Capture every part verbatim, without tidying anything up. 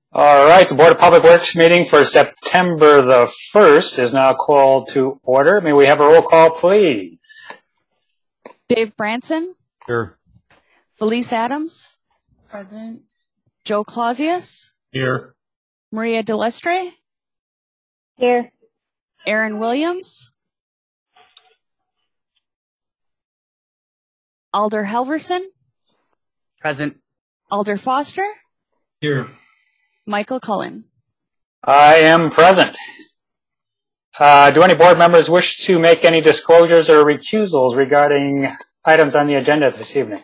All right, the Board of Public Works meeting for September the first is now called to order. May we have a roll call, please? Dave Branson. Here. Felice Adams. Present. Joe Clausius. Here. Maria Delestre. Here. Aaron Williams. Alder Helverson. Present. Alder Foster. Here. Michael Cullen. I am present. Uh, do any board members wish to make any disclosures or recusals regarding items on the agenda this evening?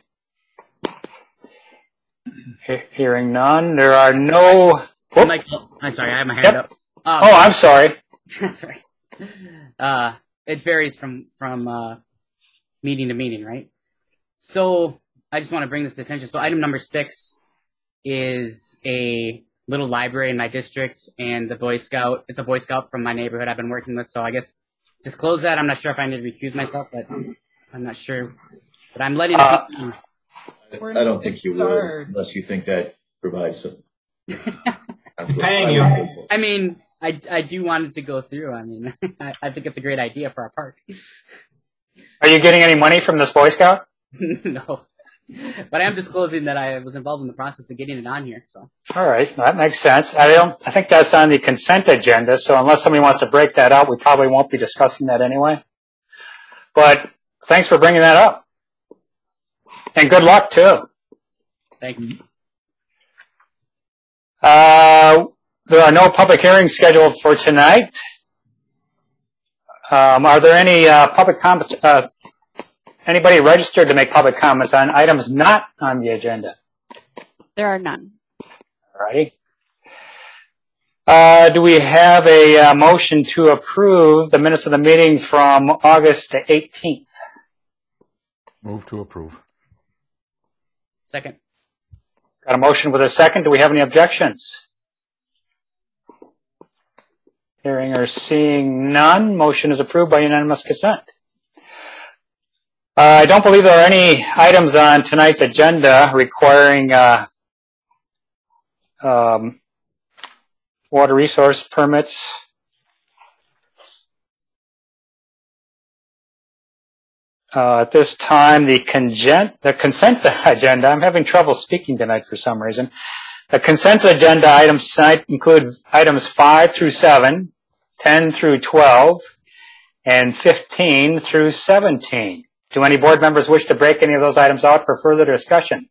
He- hearing none, there are no... Whoop. Michael, I'm sorry, I have my hand Yep. up. Um, Oh, I'm sorry. sorry. Uh, it varies from from uh, meeting to meeting, right? So I just want to bring this to attention. So item number six is a little library in my district, and the Boy Scout, it's a Boy Scout from my neighborhood I've been working with, so I guess disclose that. I'm not sure if I need to recuse myself, but I'm not sure. But I'm letting Uh, it be. Where I don't does think it you start? would, unless you think that provides some. Paying you. I mean, I, I do want it to go through. I mean, I, I think it's a great idea for our park. Are you getting any money from this Boy Scout? No. But I am disclosing that I was involved in the process of getting it on here, so. All right, that makes sense. I don't. I think that's on the consent agenda, so unless somebody wants to break that out, we probably won't be discussing that anyway. But thanks for bringing that up. And good luck, too. Thanks. Uh, there are no public hearings scheduled for tonight. Um, are there any uh, public comments? Uh, anybody registered to make public comments on items not on the agenda? There are none. All righty. Uh, do we have a uh, motion to approve the minutes of the meeting from August the eighteenth? Move to approve. Second. Got a motion with a second. Do we have any objections? Hearing or seeing none, motion is approved by unanimous consent. Uh, I don't believe there are any items on tonight's agenda requiring uh, um, water resource permits. Uh, at this time, the consent, the consent agenda, I'm having trouble speaking tonight for some reason. The consent agenda items tonight include items five through seven, ten through twelve, and fifteen through seventeen. Do any board members wish to break any of those items out for further discussion?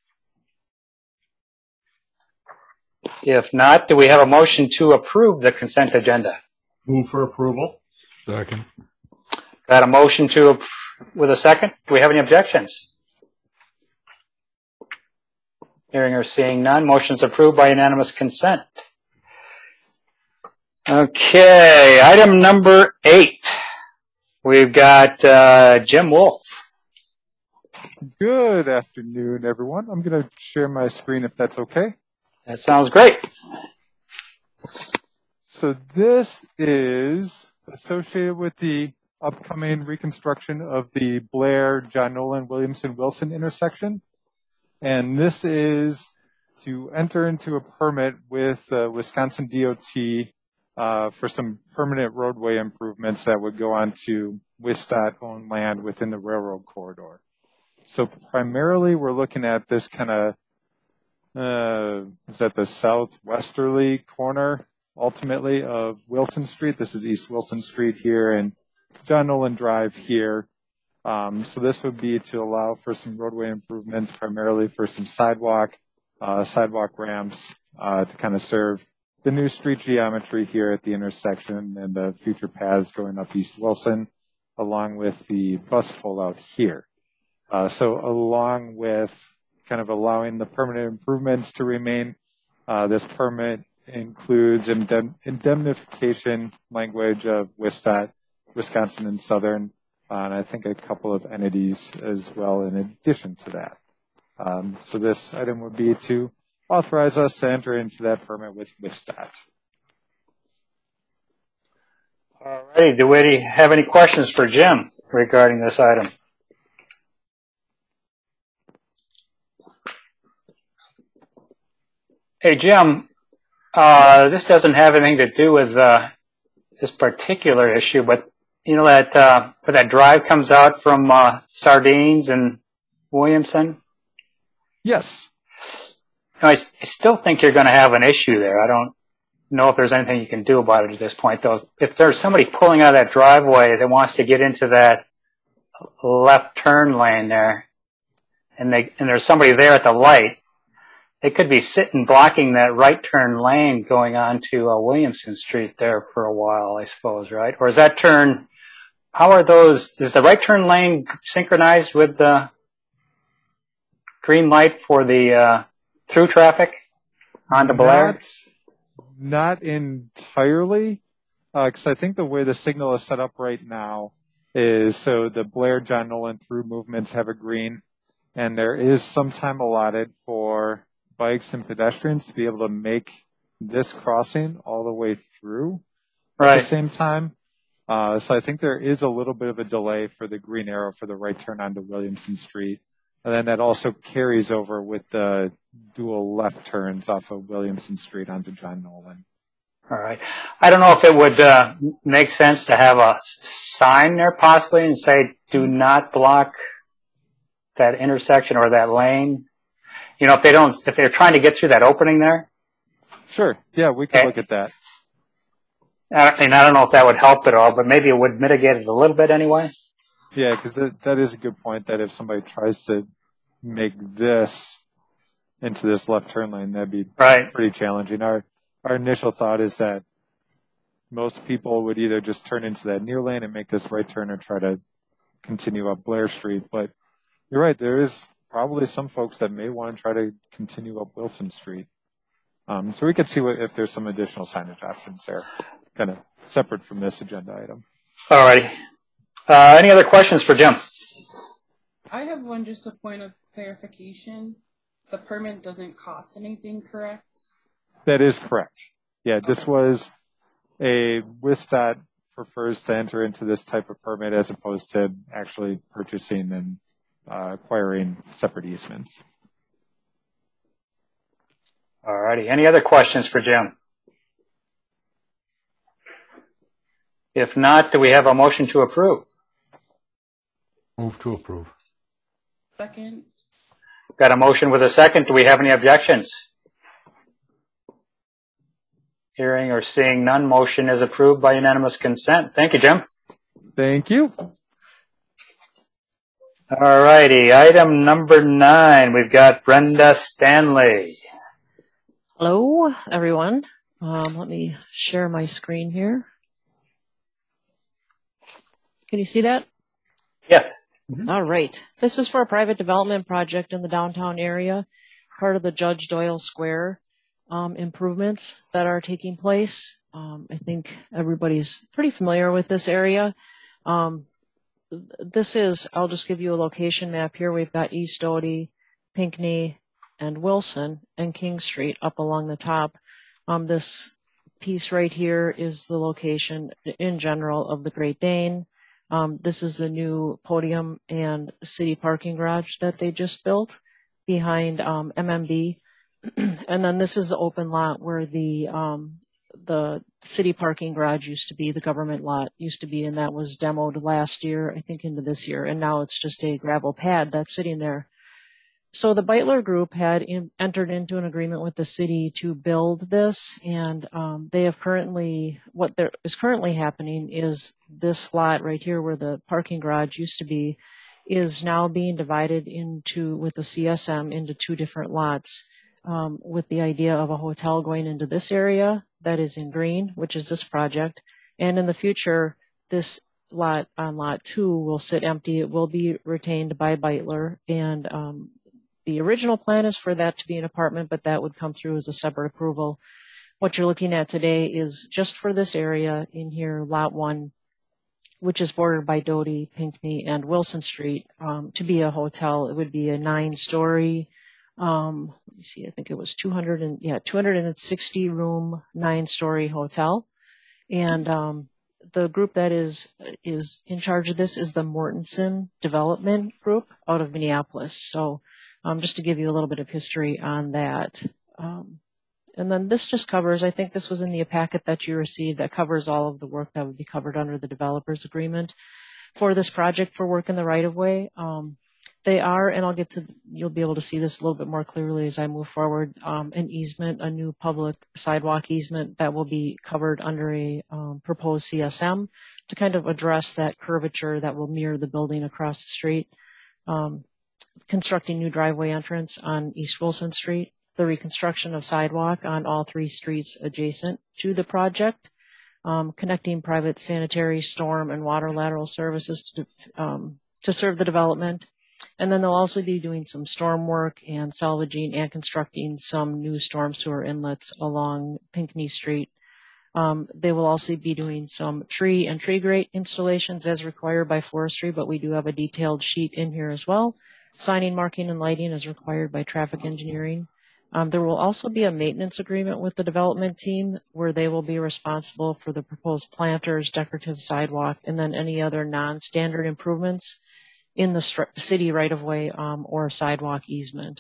If not, do we have a motion to approve the consent agenda? Move for approval. Second. Got a motion to approve with a second? Do we have any objections? Hearing or seeing none, motion is approved by unanimous consent. Okay, item number eight. We've got uh, Jim Wolf. Good afternoon, everyone. I'm going to share my screen if that's okay. That sounds great. So this is associated with the upcoming reconstruction of the Blair, John Nolan, Williamson, Wilson intersection. And this is to enter into a permit with uh, Wisconsin D O T uh, for some permanent roadway improvements that would go on to WisDOT-owned land within the railroad corridor. So primarily we're looking at this kind of, uh, is that the southwesterly corner, ultimately, of Wilson Street. This is East Wilson Street here, and John Nolan Drive here. Um, so this would be to allow for some roadway improvements, primarily for some sidewalk, uh, sidewalk ramps, uh, to kind of serve the new street geometry here at the intersection and the future paths going up East Wilson, along with the bus pull out here. Uh, so along with kind of allowing the permanent improvements to remain, uh, this permit includes indemn- indemnification language of WisDOT, Wisconsin and Southern, uh, and I think a couple of entities as well in addition to that. Um, so this item would be to authorize us to enter into that permit with WisDOT. All righty. Do we have any questions for Jim regarding this item? Hey, Jim, Uh, this doesn't have anything to do with uh, this particular issue, but you know that uh, where that drive comes out from uh, Sardines and Williamson. Yes. I, I still think you're going to have an issue there. I don't know if there's anything you can do about it at this point, though. If there's somebody pulling out of that driveway that wants to get into that left turn lane there, and they and there's somebody there at the light, they could be sitting blocking that right turn lane going on to uh, Williamson Street there for a while, I suppose, right? Or is that turn? How are those? Is the right turn lane synchronized with the green light for the uh, through traffic onto Blair? Not, not entirely, because uh, I think the way the signal is set up right now is so the Blair John Nolan through movements have a green, and there is some time allotted for bikes and pedestrians to be able to make this crossing all the way through right. at the same time. Uh, so I think there is a little bit of a delay for the green arrow for the right turn onto Williamson Street. And then that also carries over with the dual left turns off of Williamson Street onto John Nolan. All right. I don't know if it would uh, make sense to have a sign there possibly and say, do not block that intersection or that lane. You know, if they don't, if they're trying to get through that opening there. Sure. Yeah, we can okay. look at that. And I don't know if that would help at all, but maybe it would mitigate it a little bit anyway. Yeah, because that is a good point that if somebody tries to make this into this left turn lane, that'd be right. pretty challenging. Our our initial thought is that most people would either just turn into that near lane and make this right turn or try to continue up Blair Street. But you're right, there is probably some folks that may want to try to continue up Wilson Street. Um, so we could see what, if there's some additional signage options there, kind of separate from this agenda item. All righty. Uh, any other questions for Jim? I have one, just a point of clarification. The permit doesn't cost anything, correct? That is correct. Yeah, this okay. was a WISDOT prefers to enter into this type of permit as opposed to actually purchasing and uh, acquiring separate easements. All righty. Any other questions for Jim? If not, do we have a motion to approve? Move to approve. Second. Got a motion with a second. Do we have any objections? Hearing or seeing none, motion is approved by unanimous consent. Thank you, Jim. Thank you. All righty. Item number nine, we've got Brenda Stanley. Hello, everyone. Um, let me share my screen here. Can you see that? Yes. Mm-hmm. All right. This is for a private development project in the downtown area, part of the Judge Doyle Square um, improvements that are taking place. Um, I think everybody's pretty familiar with this area. Um, this is, I'll just give you a location map here. We've got East Doty, Pinckney, and Wilson, and King Street up along the top. Um, this piece right here is the location in general of the Great Dane. Um, this is a new podium and city parking garage that they just built behind um, M M B. And then this is the open lot where the um, the city parking garage used to be, the government lot used to be, and that was demoed last year, I think into this year. And now it's just a gravel pad that's sitting there. So the Beitler Group had in, entered into an agreement with the city to build this, and um, they have currently, what there is currently happening is this lot right here where the parking garage used to be is now being divided into, with the C S M, into two different lots um, with the idea of a hotel going into this area that is in green, which is this project. And in the future, this lot on lot two will sit empty. It will be retained by Beitler, and um, the original plan is for that to be an apartment, but that would come through as a separate approval. What you're looking at today is just for this area in here, lot one, which is bordered by Doty, Pinckney, and Wilson Street, um, to be a hotel. It would be a nine-story, um, let me see, I think it was two hundred and yeah, two hundred sixty room, nine-story hotel. And um, the group that is is in charge of this is the Mortensen Development Group out of Minneapolis. So. Um, just to give you a little bit of history on that. Um, and then this just covers, I think this was in the packet that you received, that covers all of the work that would be covered under the developer's agreement for this project for work in the right of way. Um, they are, and I'll get to, you'll be able to see this a little bit more clearly as I move forward, um, an easement, a new public sidewalk easement that will be covered under a um, proposed C S M to kind of address that curvature that will mirror the building across the street. Um, constructing new driveway entrance on East Wilson Street, the reconstruction of sidewalk on all three streets adjacent to the project, um, connecting private sanitary, storm, and water lateral services to, um, to serve the development. And then they'll also be doing some storm work and salvaging and constructing some new storm sewer inlets along Pinckney Street. Um, they will also be doing some tree and tree grate installations as required by forestry, but we do have a detailed sheet in here as well. Signing, marking, and lighting is required by traffic engineering. Um, there will also be a maintenance agreement with the development team where they will be responsible for the proposed planters, decorative sidewalk, and then any other non-standard improvements in the city right-of-way um, or sidewalk easement.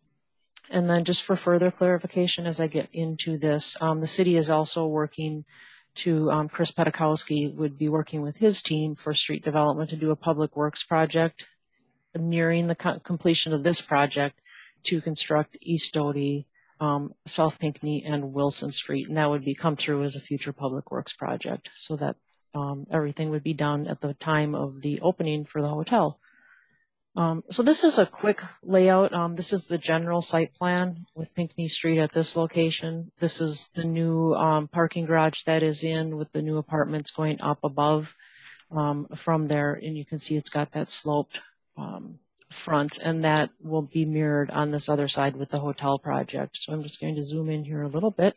And then just for further clarification as I get into this, um, the city is also working to, um, Chris Petakowski would be working with his team for street development to do a public works project nearing the co completion of this project to construct East Doty, um, South Pinckney, and Wilson Street. And that would be come through as a future public works project so that um, everything would be done at the time of the opening for the hotel. Um, so this is a quick layout. Um, this is the general site plan with Pinckney Street at this location. This is the new um, parking garage that is in with the new apartments going up above um, from there. And you can see it's got that sloped um, front, and that will be mirrored on this other side with the hotel project. So I'm just going to zoom in here a little bit.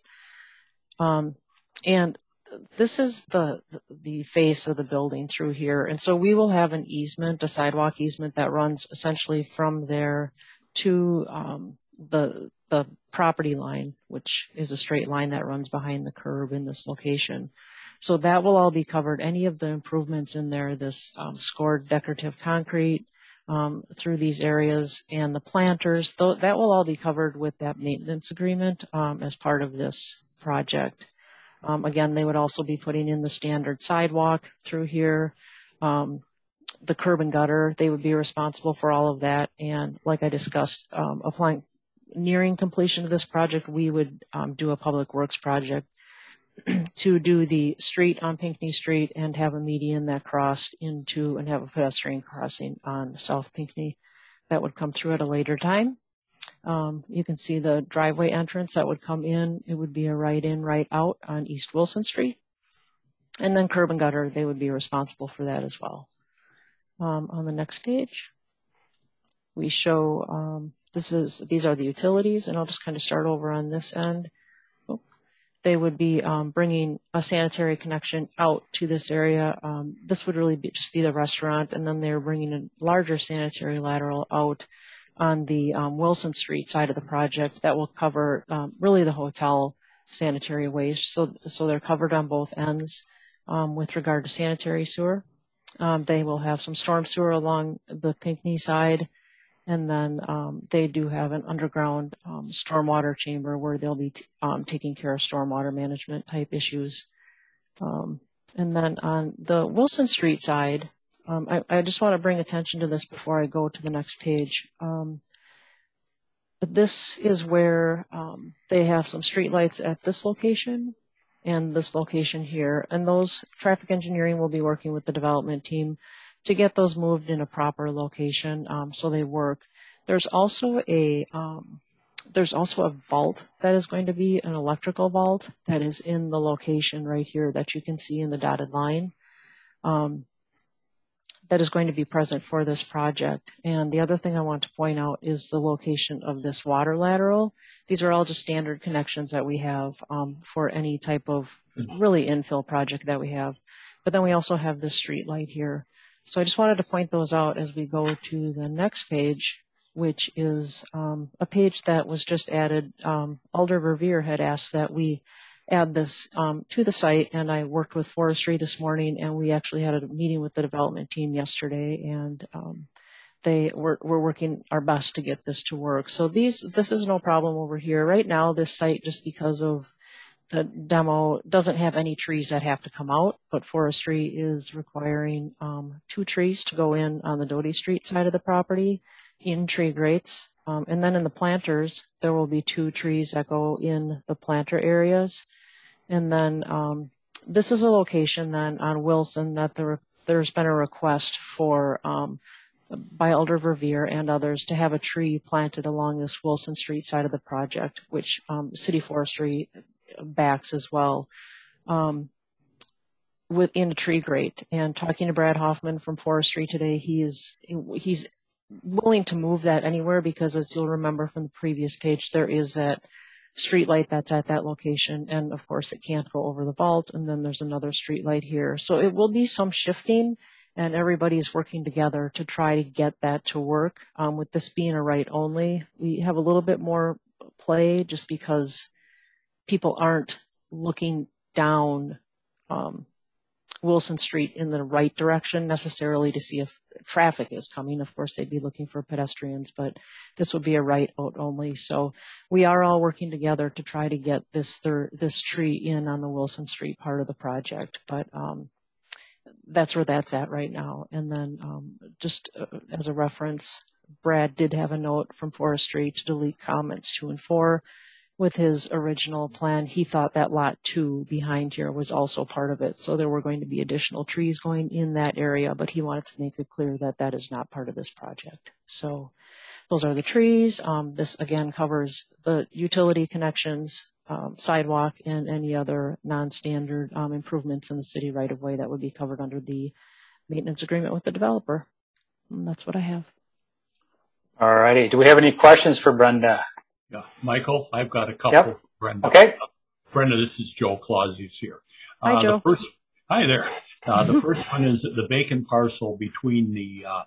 Um, and this is the, the face of the building through here. And so we will have an easement, a sidewalk easement that runs essentially from there to um, the, the property line, which is a straight line that runs behind the curb in this location. So that will all be covered. Any of the improvements in there, this um, scored decorative concrete um, through these areas and the planters, th that will all be covered with that maintenance agreement um, as part of this project. Um, again, they would also be putting in the standard sidewalk through here, um, the curb and gutter. They would be responsible for all of that. And like I discussed, um, applying, nearing completion of this project, we would um, do a public works project to do the street on Pinckney Street and have a median that crossed into and have a pedestrian crossing on South Pinckney that would come through at a later time. Um, you can see the driveway entrance that would come in. It would be a right in, right out on East Wilson Street. And then curb and gutter, they would be responsible for that as well. Um, on the next page, we show, um, this is, these are the utilities, and I'll just kind of start over on this end. Oh, they would be um, bringing a sanitary connection out to this area. Um, this would really be, just be the restaurant, and then they're bringing a larger sanitary lateral out on the um, Wilson Street side of the project that will cover um, really the hotel sanitary waste. So, so they're covered on both ends um, with regard to sanitary sewer. Um, they will have some storm sewer along the Pinckney side, and then um, they do have an underground um, stormwater chamber where they'll be t um, taking care of stormwater management type issues. Um, and then on the Wilson Street side, Um, I, I just want to bring attention to this before I go to the next page. Um, this is where um, they have some streetlights at this location and this location here. And those traffic engineering will be working with the development team to get those moved in a proper location um, so they work. There's also a um, there's also a vault that is going to be an electrical vault that is in the location right here that you can see in the dotted line. Um, that is going to be present for this project. And the other thing I want to point out is the location of this water lateral. These are all just standard connections that we have um, for any type of really infill project that we have. But then we also have this street light here. So I just wanted to point those out as we go to the next page, which is um, a page that was just added. Um, Alder Verveer had asked that we add this um, to the site, and I worked with forestry this morning, and we actually had a meeting with the development team yesterday, and um, they we're, we're working our best to get this to work. So these this is no problem over here right now. This site, just because of the demo, doesn't have any trees that have to come out, but forestry is requiring um, two trees to go in on the Doty Street side of the property in tree grates. Um, and then in the planters, there will be two trees that go in the planter areas. And then um, this is a location then on Wilson that there, there's been a request for um, by Alder Verveer and others to have a tree planted along this Wilson Street side of the project, which um, City Forestry backs as well, um, within a tree grate. And talking to Brad Hoffman from Forestry today, he's he's willing to move that anywhere because, as you'll remember from the previous page, there is that street light that's at that location, and of course it can't go over the vault, and then there's another street light here. So it will be some shifting, and everybody is working together to try to get that to work. Um, with this being a right only, we have a little bit more play just because people aren't looking down um, Wilson Street in the right direction necessarily to see if traffic is coming. Of course, they'd be looking for pedestrians, but this would be a right out only. So we are all working together to try to get this third, this tree in on the Wilson Street part of the project. But um, that's where that's at right now. And then um, just uh, as a reference, Brad did have a note from Forestry to delete comments two and four. With his original plan, he thought that lot two behind here was also part of it. So there were going to be additional trees going in that area, but he wanted to make it clear that that is not part of this project. So those are the trees. Um, this again covers the utility connections, um, sidewalk, and any other non-standard um, improvements in the city right of way that would be covered under the maintenance agreement with the developer. And that's what I have. All righty. Do we have any questions for Brenda? Yeah, Michael, I've got a couple. Yep. For Brenda. Okay. Uh, Brenda, this is Joe Clausius here. Hi, uh, Joe. The first, hi there. Uh, the first one is the vacant parcel between the uh,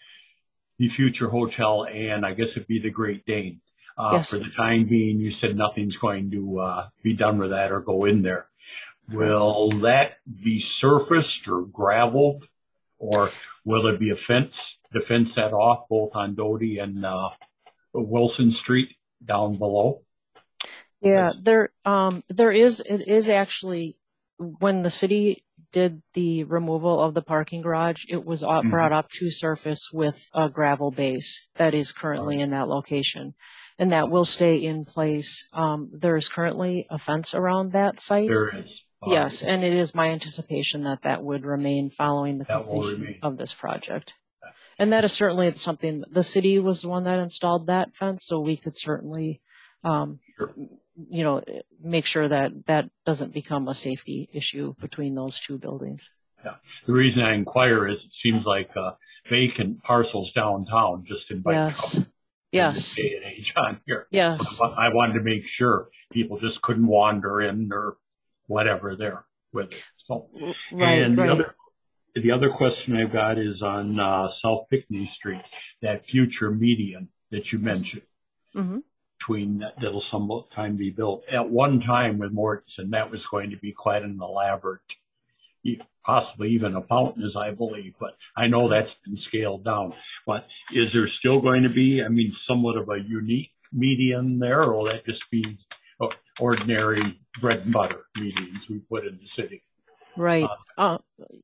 the future hotel and I guess it'd be the Great Dane. Uh, Yes. For the time being, you said nothing's going to uh, be done with that or go in there. Will that be surfaced or graveled, or will there be a fence to fence that off both on Doty and uh, Wilson Street down below? Yeah, there um there is it is actually, when the city did the removal of the parking garage, it was uh, Mhm. brought up to surface with a gravel base that is currently in that location, and that will stay in place. Um, there is currently a fence around that site. There is. All Yes, right. and it is my anticipation that that would remain following the That will completion remain. of this project. And that is certainly something, the city was the one that installed that fence, so we could certainly, um, Sure. you know, make sure that that doesn't become a safety issue between those two buildings. Yeah. The reason I inquire is it seems like uh, vacant parcels downtown just invite Yes, trouble in yes, this day and age on here. yes, But I wanted to make sure people just couldn't wander in or whatever there with it. So, right, and the right. other the other question I've got is on uh, South Pinckney Street, that future median that you mentioned. Mm-hmm. Between that that'll sometime be built. At one time with Mortensen, that was going to be quite an elaborate, e- possibly even a fountain, as I believe, but I know that's been scaled down. But is there still going to be, I mean, somewhat of a unique median there, or will that just be uh, ordinary bread and butter medians we put in the city? Right. Uh,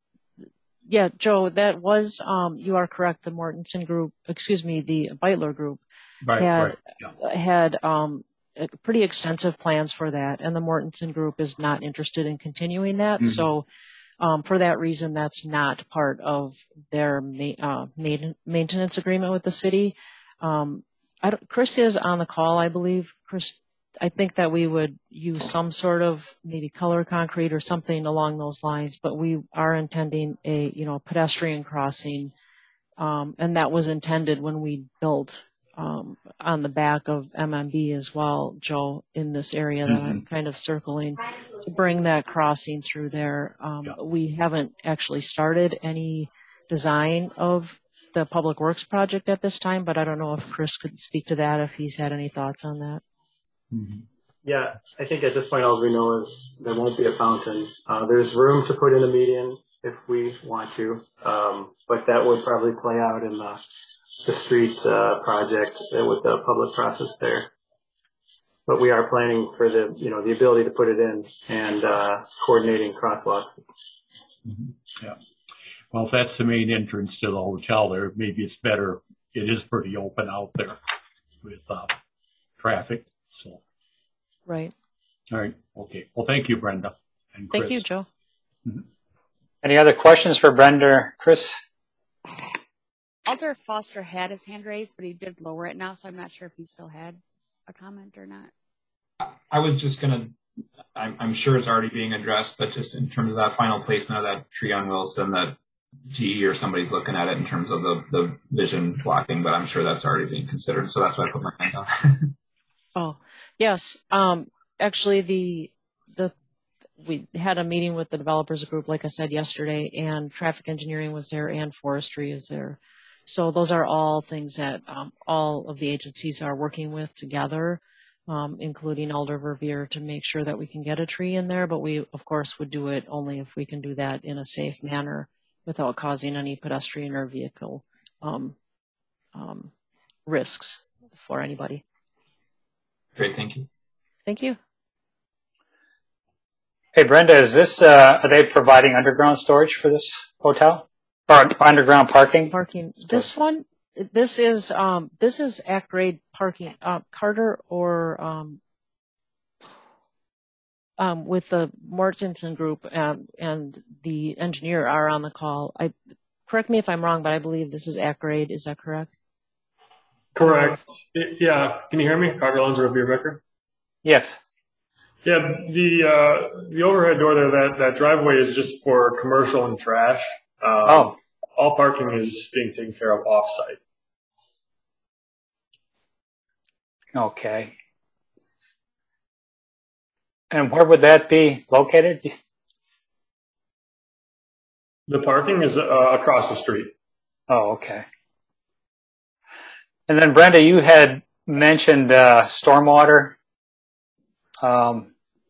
yeah, Joe, that was, um, you are correct. The Mortensen group, excuse me, the Beitler group Right, had, right. Yeah. had, um, uh, pretty extensive plans for that. And the Mortensen group is not interested in continuing that. Mhm. So, um, for that reason, that's not part of their ma- uh, main- maintenance agreement with the city. Um, I don't, Chris is on the call, I believe. Chris, I think that we would use some sort of maybe color concrete or something along those lines, but we are intending a, you know, pedestrian crossing. Um, and that was intended when we built, um, on the back of M M B as well, Joe, in this area that I'm kind of circling, to bring that crossing through there. Um, Yeah. we haven't actually started any design of the Public Works project at this time, but I don't know if Chris could speak to that, if he's had any thoughts on that. Mhm. Yeah, I think at this point all we know is there won't be a fountain. Uh, there's room to put in a median if we want to, um, but that would probably play out in the the street uh, project with the public process there. But we are planning for the, you know, the ability to put it in and uh, coordinating crosswalks. Mm-hmm. Yeah. Well, if that's the main entrance to the hotel there, maybe it's better. It is pretty open out there with uh, traffic. So. Right. All right. Okay. Well, thank you, Brenda. And Chris. Thank you, Joe. Mm-hmm. Any other questions for Brenda or Chris? Alder Foster had his hand raised, but he did lower it now, so I'm not sure if he still had a comment or not. I was just gonna, I'm, I'm sure it's already being addressed, but just in terms of that final placement of that tree on Wilson, that G E or somebody's looking at it in terms of the, the vision blocking, but I'm sure that's already being considered. So that's why I put my hand on. Oh, yes. Um, actually, the the we had a meeting with the developers group, like I said yesterday, and traffic engineering was there and forestry is there. So those are all things that um, all of the agencies are working with together, um, including Alder Verveer, to make sure that we can get a tree in there. But we, of course, would do it only if we can do that in a safe manner without causing any pedestrian or vehicle um, um, risks for anybody. Great, thank you. Thank you. Hey, Brenda, is this, uh, are they providing underground storage for this hotel? Or underground parking? Parking. This one, this is, um, this is act grade parking. Uh, Carter or, um, um, with the Mortensen group, um, and the engineer are on the call. I, correct me if I'm wrong, but I believe this is act grade. Is that correct? Correct. It, yeah. Can you hear me? Carter Alonso of Beer Becker. Yes. Yeah. The uh, the overhead door there, that that driveway is just for commercial and trash. Um, oh. All parking is being taken care of off-site. Okay. And where would that be located? The parking is uh, across the street. Oh, okay. And then, Brenda, you had mentioned uh, stormwater. Um,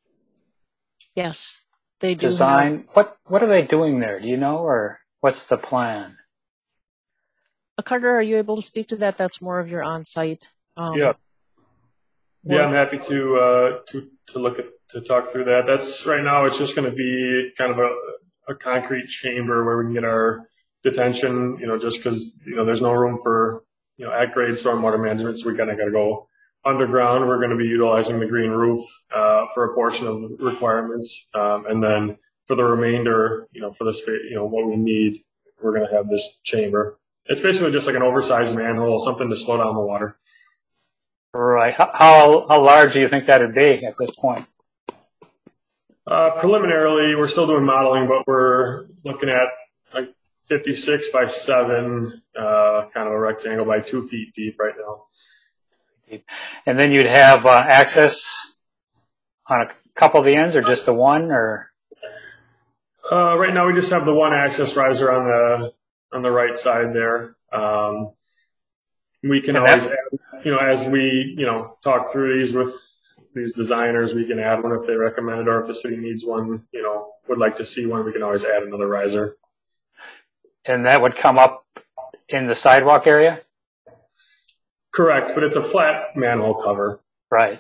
yes, they do. Design. Have... What What are they doing there? Do you know, or what's the plan? Uh, Carter, are you able to speak to that? That's more of your on-site. Um, yeah. Yeah, I'm happy to uh, to to look at to talk through that. That's right now. It's just going to be kind of a a concrete chamber where we can get our detention. You know, just because you know there's no room for you know at grade stormwater management, so we kind of got to go underground. We're going to be utilizing the green roof uh, for a portion of the requirements, um, and then for the remainder, you know, for the space, you know, what we need, we're going to have this chamber. It's basically just like an oversized manhole, something to slow down the water. Right. How how large do you think that would be at this point? Uh, preliminarily, we're still doing modeling, but we're looking at like fifty-six by seven, uh, kind of a rectangle by two feet deep right now. And then you'd have uh, access on a couple of the ends, or just the one, or? Uh, right now, we just have the one access riser on the on the right side there. Um, we can and always, add, you know, as we you know talk through these with these designers, we can add one if they recommend it, or if the city needs one, you know, would like to see one, we can always add another riser. And that would come up in the sidewalk area? Correct, but it's a flat manhole cover. Right.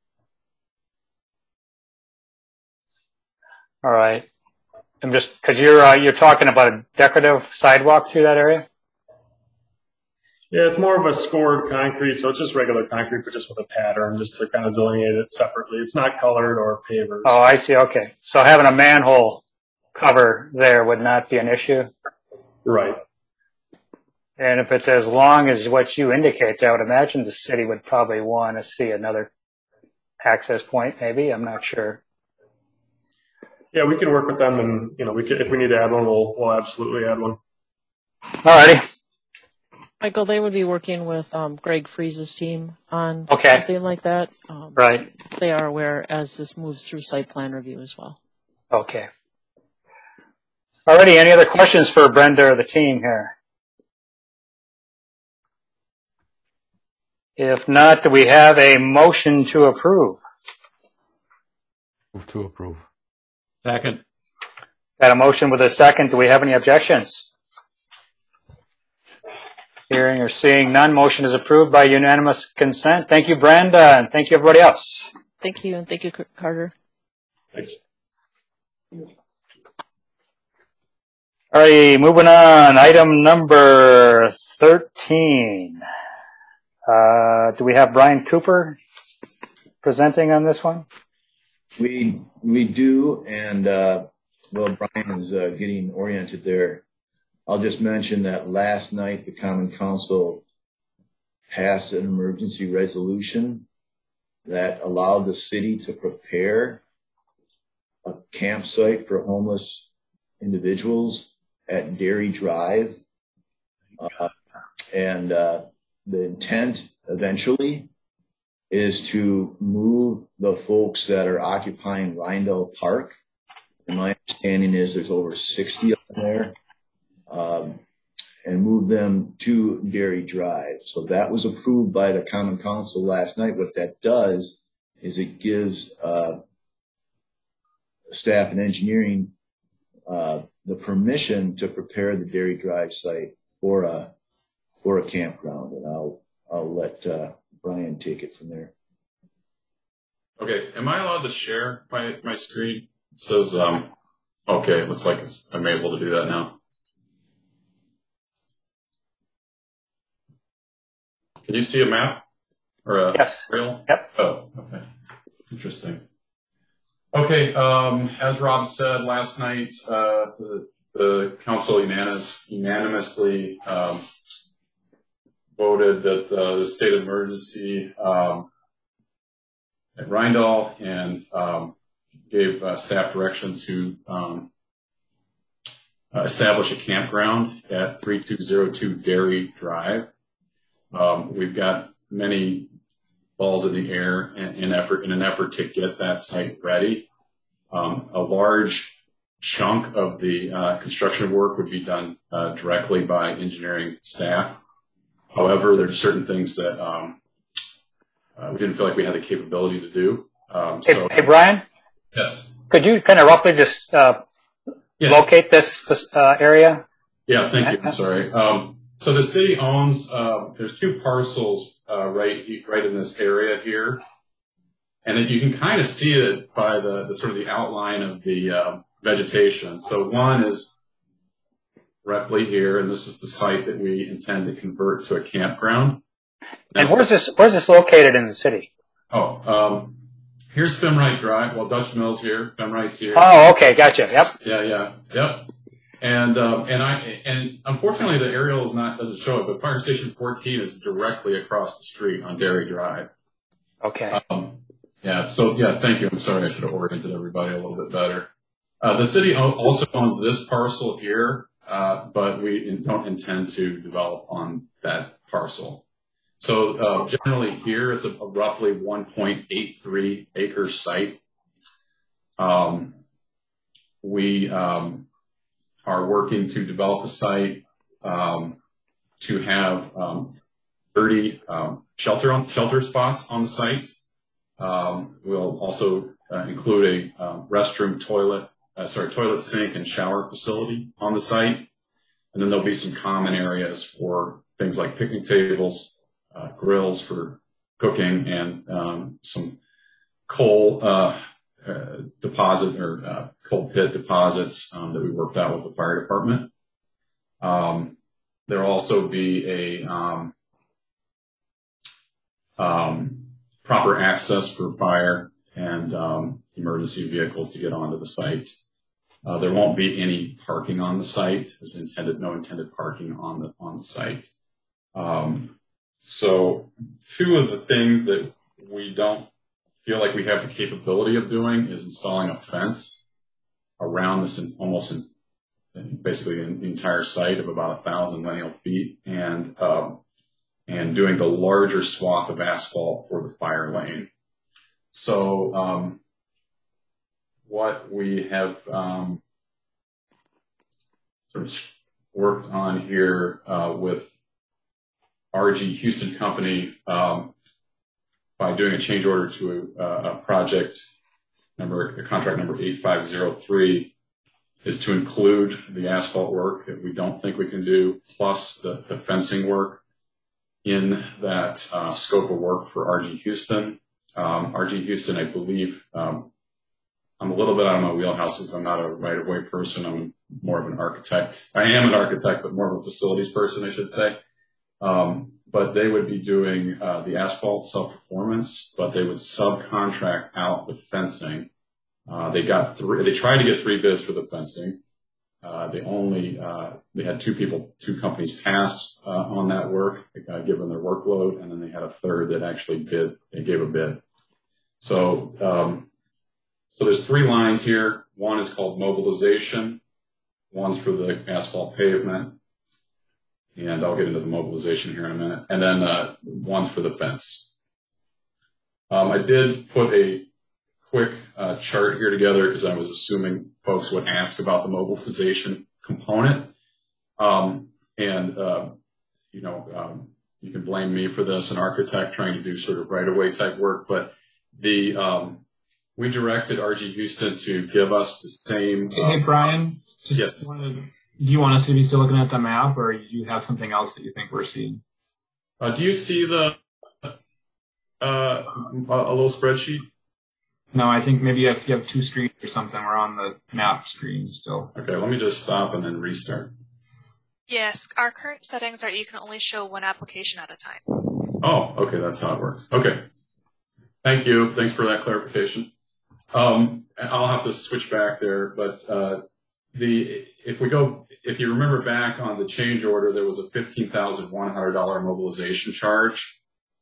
All right. I'm just because you're uh, you're talking about a decorative sidewalk through that area. Yeah, it's more of a scored concrete, so it's just regular concrete, but just with a pattern, just to kind of delineate it separately. It's not colored or pavers. Oh, I see. Okay, so having a manhole cover there would not be an issue. Right. And if it's as long as what you indicate, I would imagine the city would probably want to see another access point, maybe. I'm not sure. Yeah, we can work with them, and you know, we can, if we need to add one, we'll we'll absolutely add one. All righty. Michael, they would be working with um, Greg Freese's team on okay. something like that. Um, right. They are aware as this moves through site plan review as well. Okay. All righty. Any other questions for Brenda or the team here? If not, do we have a motion to approve? Move to approve. Second. Got a motion with a second. Do we have any objections? Hearing or seeing none, motion is approved by unanimous consent. Thank you, Brenda, and thank you, everybody else. Thank you, and thank you, Carter. Thanks. All right, moving on. Item number thirteen. Uh, do we have Brian Cooper presenting on this one? We we do, and uh, well, Brian is uh, getting oriented there. I'll just mention that last night the Common Council passed an emergency resolution that allowed the city to prepare a campsite for homeless individuals at Dairy Drive. Uh, and uh, the intent eventually is to move the folks that are occupying Rindell Park. And my understanding is there's over sixty of them there. Um, and move them to Dairy Drive. So that was approved by the Common Council last night. What that does is it gives uh, staff and engineering uh, the permission to prepare the Dairy Drive site for a for a campground. And I'll I'll let uh, Brian take it from there. Okay, am I allowed to share my my screen? It says um. Okay, it looks like it's, I'm able to do that now. Can you see a map or a yes. rail? Yep. Oh, okay. Interesting. Okay. Um, as Rob said last night, uh, the, the council unanimous, unanimously um, voted that uh, the state of emergency um, at Rindell and um, gave uh, staff direction to um, uh, establish a campground at three two zero two Dairy Drive. Um, we've got many balls in the air in, in effort in an effort to get that site ready. Um, a large chunk of the uh, construction work would be done uh, directly by engineering staff. However, there's certain things that um, uh, we didn't feel like we had the capability to do. Um, so, hey, hey, Brian? Yes. Could you kind of roughly just uh, yes. locate this uh, area? Yeah, thank you. I'm sorry. Um, So the city owns, uh, there's two parcels uh, right right in this area here. And then you can kind of see it by the, the sort of the outline of the uh, vegetation. So one is roughly here, and this is the site that we intend to convert to a campground. And, and where's this where's this located in the city? Oh, um, here's Femwright Drive. Well, Dutch Mills here, Femwright's here. Oh, okay, gotcha. Yep. Yeah, yeah, yep. And um, and I and unfortunately the aerial is not doesn't show it, but Fire Station fourteen is directly across the street on Dairy Drive. Okay. Um, yeah. So yeah, thank you. I'm sorry, I should have oriented everybody a little bit better. Uh, the city also owns this parcel here, uh, but we don't intend to develop on that parcel. So uh, generally here it's a, a roughly one point eight three acre site. Um, we um, are working to develop the site um, to have um, thirty um, shelter on, shelter spots on the site. Um, we'll also uh, include a um, restroom, toilet, uh, sorry, toilet, sink, and shower facility on the site. And then there'll be some common areas for things like picnic tables, uh, grills for cooking, and um, some coal uh, uh, deposit or uh, coal pit deposits um, that we worked out with the fire department. Um, there'll also be a um, um, proper access for fire and um, emergency vehicles to get onto the site. Uh, there won't be any parking on the site. There's intended no intended parking on the on the site. Um, so, two of the things that we don't feel like we have the capability of doing is installing a fence around this in, almost in, in basically in the entire site of about a thousand lineal feet, and um, and doing the larger swath of asphalt for the fire lane. So. Um, What we have um, sort of worked on here uh, with R G Houston Company um, by doing a change order to a, a project number, a contract number eight five zero three, is to include the asphalt work that we don't think we can do, plus the, the fencing work in that uh, scope of work for R G Houston. Um, R G Houston, I believe, um, I'm a little bit out of my wheelhouse since I'm not a right-of-way person. I'm more of an architect. I am an architect, but more of a facilities person, I should say. Um, but they would be doing uh, the asphalt self-performance, but they would subcontract out the fencing. Uh, they got three, they tried to get three bids for the fencing. Uh, they only, uh, they had two people, two companies pass, uh, on that work, uh, given their workload. And then they had a third that actually bid, they gave a bid. So, um, so there's three lines here. One is called mobilization. One's for the asphalt pavement. And I'll get into the mobilization here in a minute. And then, uh, one's for the fence. Um, I did put a quick uh, chart here together because I was assuming folks would ask about the mobilization component. Um, and, uh, you know, um, you can blame me for this, an architect trying to do sort of right-of-way type work, but the um, we directed R G Houston to give us the same. Uh, hey, Brian. Just yes. Wanted, do you want us to be still looking at the map, or do you have something else that you think we're seeing? Uh, do you see the uh, a little spreadsheet? No, I think maybe if you have two screens or something, we're on the map screen still. Okay, let me just stop and then restart. Yes, our current settings are you can only show one application at a time. Oh, okay, that's how it works. Okay. Thank you. Thanks for that clarification. Um, I'll have to switch back there, but uh, the if we go, if you remember back on the change order, there was a fifteen thousand one hundred dollars mobilization charge.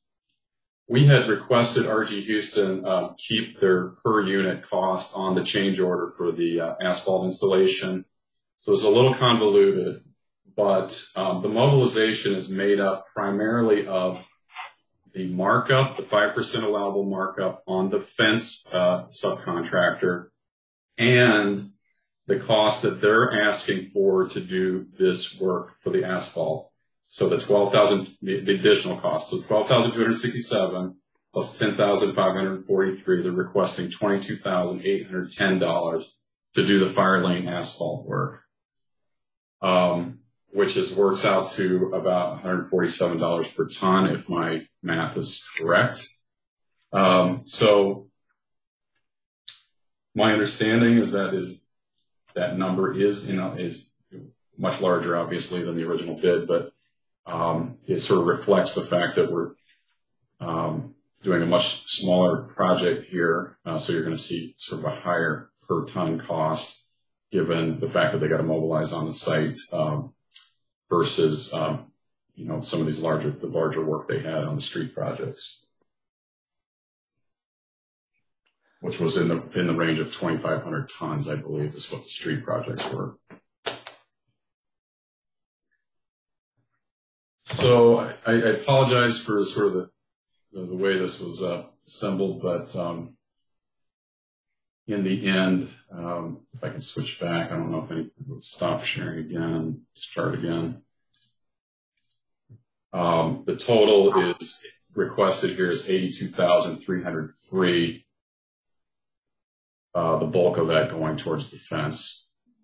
We had requested R G Houston uh, keep their per unit cost on the change order for the uh, asphalt installation. So it's a little convoluted, but um, the mobilization is made up primarily of the markup, the five percent allowable markup on the fence uh, subcontractor, and the cost that they're asking for to do this work for the asphalt. So the twelve thousand, the, the additional cost, so twelve thousand two hundred sixty-seven plus ten thousand five hundred forty-three. They're requesting twenty-two thousand eight hundred ten dollars to do the fire lane asphalt work, um, which is works out to about one hundred forty-seven dollars per ton, if my math is correct. Um, so my understanding is that is that number is you know is much larger, obviously, than the original bid, but Um, it sort of reflects the fact that we're um, doing a much smaller project here, uh, so you're going to see sort of a higher per ton cost, given the fact that they got to mobilize on the site um, versus um, you know some of these larger the larger work they had on the street projects, which was in the in the range of twenty-five hundred tons, I believe, is what the street projects were. So I, I apologize for sort of the, the, the way this was uh, assembled, but um, in the end, um, if I can switch back, I don't know if I would stop sharing again and start again. Um, the total is requested here is eighty-two thousand three hundred three. Uh, the bulk of that going towards the fence.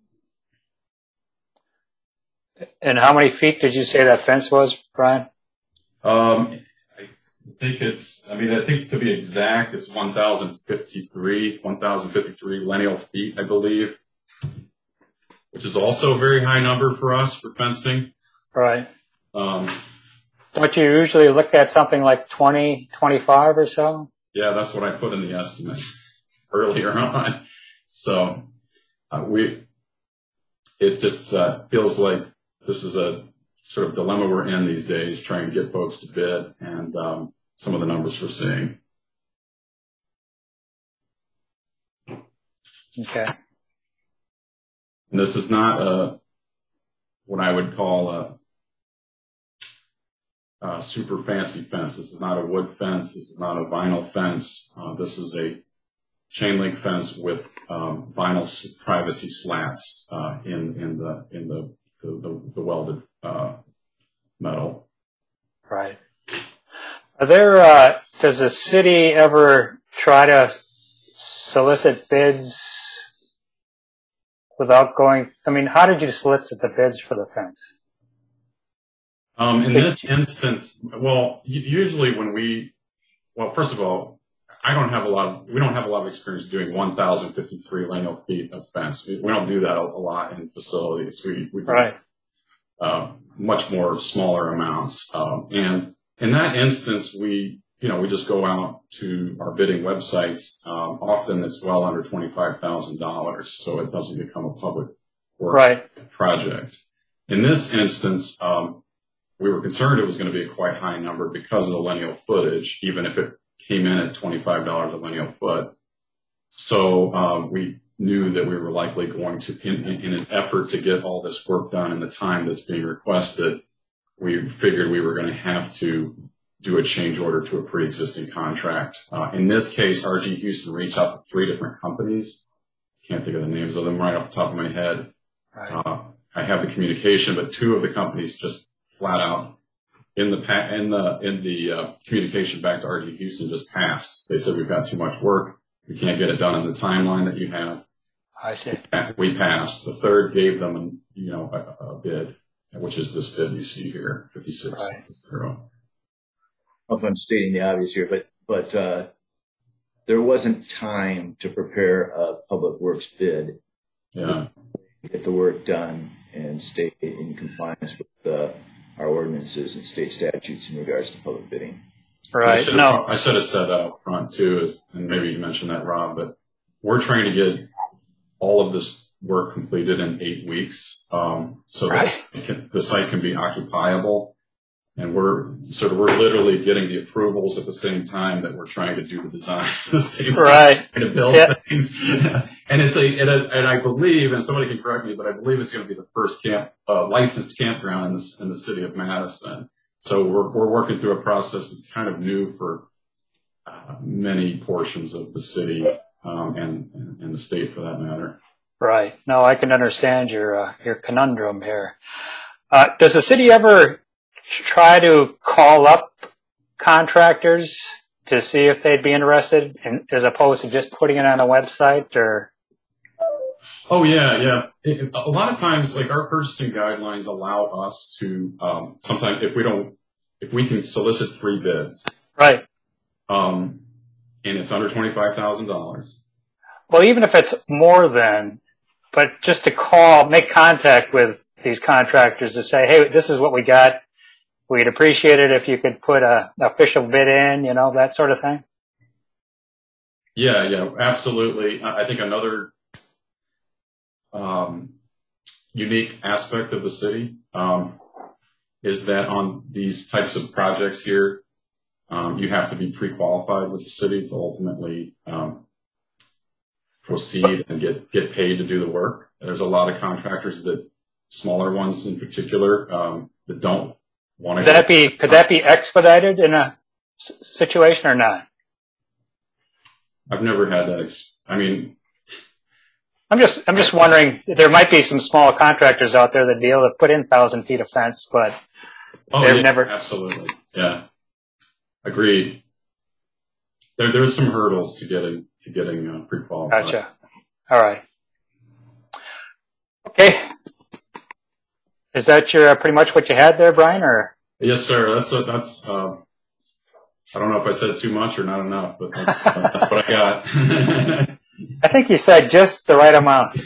And how many feet did you say that fence was, Brian? Um, I think it's, I mean, I think to be exact, it's one thousand fifty-three, one thousand fifty-three lineal feet, I believe, which is also a very high number for us for fencing. Right. Um, Don't you usually look at something like twenty, twenty-five or so? Yeah, that's what I put in the estimate earlier on. So uh, we, it just uh, feels like this is a sort of dilemma we're in these days, trying to get folks to bid, and um, some of the numbers we're seeing. Okay. And this is not a, what I would call a, a super fancy fence. This is not a wood fence. This is not a vinyl fence. Uh, this is a chain link fence with um, vinyl privacy slats uh, in in the in the the, the, the welded uh, metal. Right. Are there? Uh, does the city ever try to solicit bids without going, I mean, how did you solicit the bids for the fence? Um, in this instance, well, usually when we, well, first of all, I don't have a lot of, we don't have a lot of experience doing one thousand fifty-three lineal feet of fence. We, we don't do that a, a lot in facilities. We, we do right. uh, much more smaller amounts. Um, and in that instance, we, you know, we just go out to our bidding websites. Um, often it's well under twenty-five thousand dollars, so it doesn't become a public works right. project. In this instance, um, we were concerned it was going to be a quite high number because of the lineal footage, even if it came in at twenty-five dollars a lineal foot. So um, we knew that we were likely going to, in, in an effort to get all this work done in the time that's being requested, we figured we were going to have to do a change order to a pre-existing contract. Uh, in this case, R G Houston reached out to three different companies. Can't think of the names of them right off the top of my head. Right. Uh, I have the communication, but two of the companies just flat out in the pa- in the in the uh, communication back to R G Houston just passed. They said we've got too much work. We can't get it done in the timeline that you have. I see. We passed. The third gave them, an, you know, a, a bid, which is this bid you see here, fifty-six right. zero. I don't know if I'm stating the obvious here, but but uh, there wasn't time to prepare a public works bid. Yeah. Get the work done and stay in compliance with uh, our ordinances and state statutes in regards to public bidding. Right. I should no. have, I should have said that up front too, is, and maybe you mentioned that, Rob, but we're trying to get all of this work completed in eight weeks, um, so right. that it can, the site can be occupiable. And we're sort of, we're literally getting the approvals at the same time that we're trying to do the design at the same time. Right. Trying to build yeah. things. And it's a, and, a, and I believe, and somebody can correct me, but I believe it's going to be the first camp, uh, licensed campground in the, in the city of Madison. So we're, we're working through a process that's kind of new for uh, many portions of the city, um, and, and, and the state for that matter. Right. No, I can understand your, uh, your conundrum here. Uh, does the city ever try to call up contractors to see if they'd be interested in, as opposed to just putting it on a website or? Oh yeah, yeah. It, a lot of times, like our purchasing guidelines allow us to, um, sometimes if we don't, if we can solicit three bids. Right. Um, and it's under twenty-five thousand dollars. Well, even if it's more than, but just to call, make contact with these contractors to say, hey, this is what we got. We'd appreciate it if you could put a official bid in, you know, that sort of thing. Yeah, yeah, absolutely. I think another um, unique aspect of the city um, is that on these types of projects here, um, you have to be pre-qualified with the city to ultimately um, proceed and get, get paid to do the work. There's a lot of contractors that, smaller ones in particular, um, that don't want to. Could that be, could that be expedited in a s- situation or not? I've never had that. Ex- I mean, I'm just, I'm just wondering, there might be some small contractors out there that be able to put in thousand feet of fence, but oh, they've yeah, never. Absolutely. Yeah. Agreed. There, there's some hurdles to getting, to getting uh, pre-qualified. Gotcha. All right. Okay. Is that your, uh, pretty much what you had there, Brian, or? Yes, sir. That's, uh, that's, uh, I don't know if I said too much or not enough, but that's, that's what I got. I think you said just the right amount.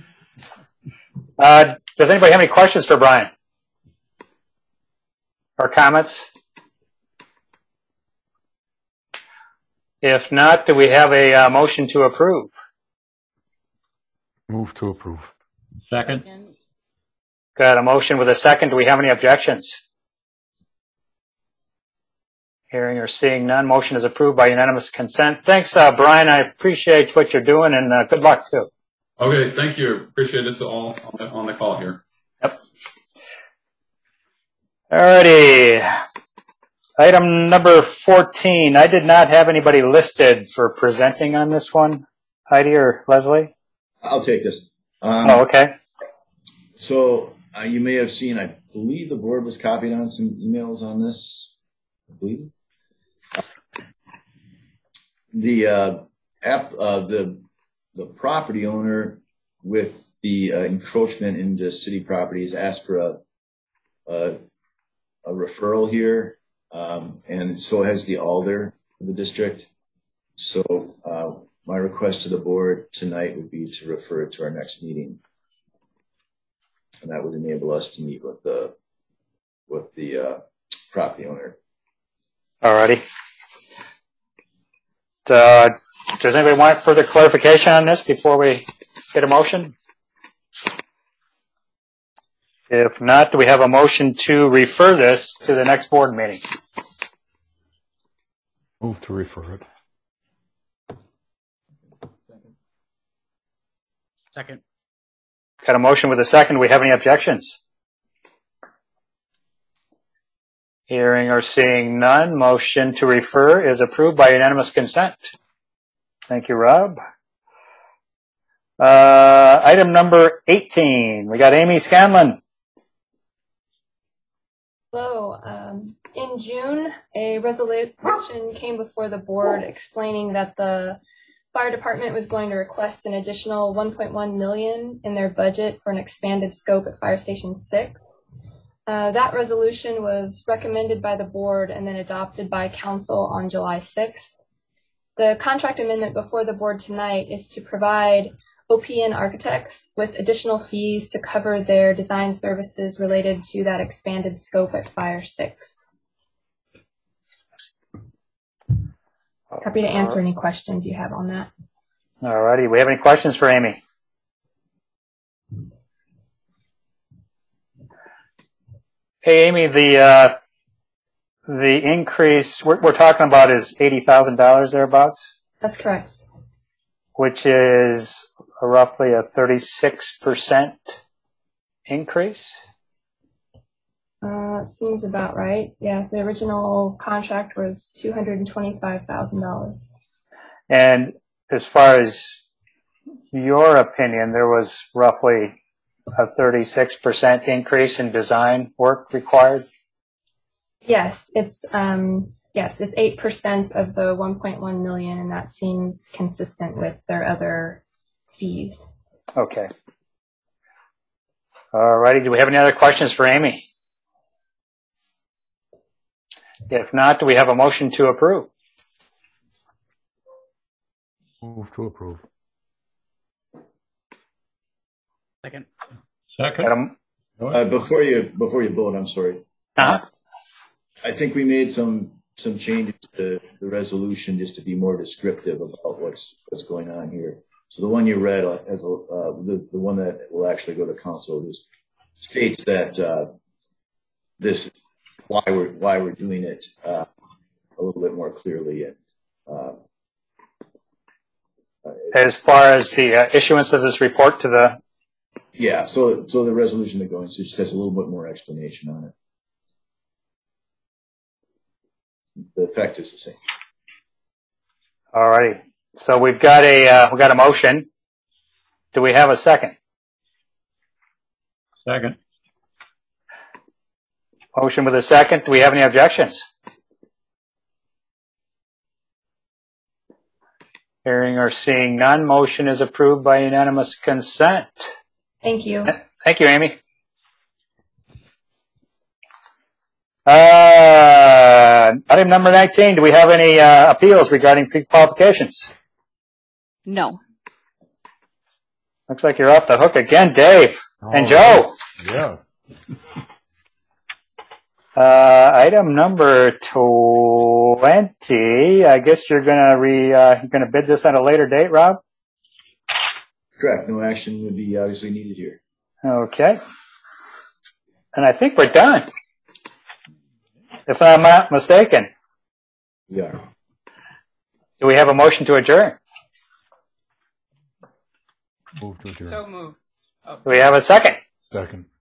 Uh, does anybody have any questions for Brian? Or comments? If not, do we have a uh, motion to approve? Move to approve. Second. Got a motion with a second. Do we have any objections? Hearing or seeing none, motion is approved by unanimous consent. Thanks, uh, Brian. I appreciate what you're doing, and uh, good luck, too. Okay, thank you. Appreciate it to all on the, on the call here. Yep. Alrighty. Item number fourteen. I did not have anybody listed for presenting on this one. Heidi or Leslie? I'll take this. Um, oh, okay. So uh, you may have seen, I believe the board was copied on some emails on this. I believe. The uh, app, uh, the the property owner with the uh, encroachment into city properties, asked for a, a, a referral here, um, and so has the Alder of the district. So uh, my request to the board tonight would be to refer it to our next meeting, and that would enable us to meet with the with the uh, property owner. Alrighty. Uh, does anybody want further clarification on this before we get a motion? If not, do we have a motion to refer this to the next board meeting? Move to refer it. Second. Got a motion with a second. Do we have any objections? Hearing or seeing none, motion to refer is approved by unanimous consent. Thank you, Rob. Uh, item number eighteen, we got Amy Scanlon. Hello. Um, in June, a resolution came before the board explaining that the fire department was going to request an additional one point one million dollars in their budget for an expanded scope at Fire Station six. Uh, that resolution was recommended by the board and then adopted by council on July sixth. The contract amendment before the board tonight is to provide O P N architects with additional fees to cover their design services related to that expanded scope at Fire six. Happy to answer any questions you have on that. All righty. We have any questions for Amy? Hey, Amy, the uh, the increase we're, we're talking about is eighty thousand dollars thereabouts? That's correct. Which is roughly a thirty-six percent increase? Uh, seems about right. Yes, the original contract was two hundred twenty-five thousand dollars. And as far as your opinion, there was roughly a thirty-six percent increase in design work required? Yes, it's um, yes, it's eight percent of the one point one million, and that seems consistent with their other fees. Okay. All righty. Do we have any other questions for Amy? If not, do we have a motion to approve? Move to approve. Second. Second. Uh, before you before you vote, I'm sorry. Uh-huh. I think we made some some changes to the resolution just to be more descriptive about what's what's going on here. So the one you read, uh, as a, uh, the the one that will actually go to council, just states that uh, this why we're why we're doing it uh, a little bit more clearly. And uh, as far as the uh, issuance of this report to the yeah, so so the resolution that goes, so just has a little bit more explanation on it. The effect is the same. All righty. So we've got a uh, we got a motion. Do we have a second? Second. Motion with a second. Do we have any objections? Hearing or seeing none, motion is approved by unanimous consent. Thank you. Thank you, Amy. Uh, item number nineteen, do we have any uh, appeals regarding pre-qualifications? No. Looks like you're off the hook again, Dave. Oh, and Joe. Yeah. Uh, item number twenty, I guess you're gonna re, uh, you're gonna bid this at a later date, Rob? Correct. No action would be obviously needed here. Okay. And I think we're done. If I'm not mistaken. We are. Do we have a motion to adjourn? Move to adjourn. So moved. Oh. Do we have a second? Second.